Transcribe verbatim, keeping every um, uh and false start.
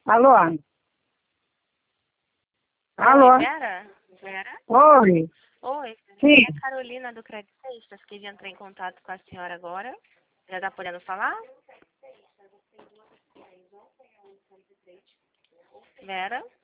Alô? Alô? Oi, Vera? Vera? Oi. Oi, Sim. é a Carolina do Crédito Sextas, que já entrei em contato com a senhora agora. Já está podendo falar? Vera?